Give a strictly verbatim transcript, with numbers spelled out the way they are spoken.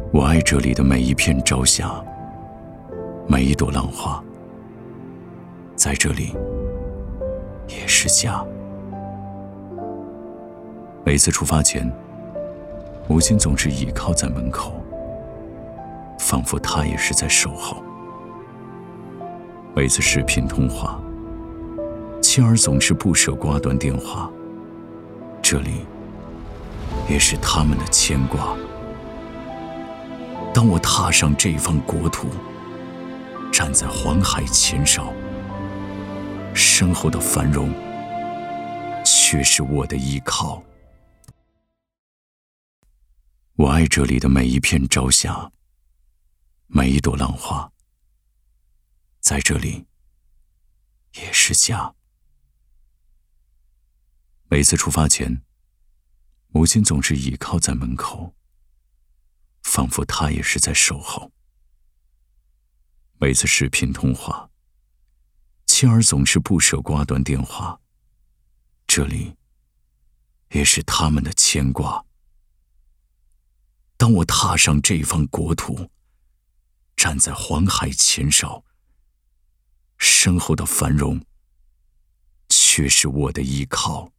我爱这里的每一片朝霞，每一朵浪花，在这里也是家。每次出发前，母亲总是倚靠在门口，仿佛她也是在守候。每次视频通话，妻儿总是不舍挂断电话，这里也是他们的牵挂。当我踏上这方国土，站在黄海前哨，身后的繁荣却是我的依靠。我爱这里的每一片朝霞，每一朵浪花，在这里也是家。每次出发前，母亲总是倚靠在门口，仿佛她也是在守候。每次视频通话，妻儿总是不舍挂断电话，这里也是他们的牵挂。当我踏上这方国土，站在黄海前哨，身后的繁荣却是我的依靠。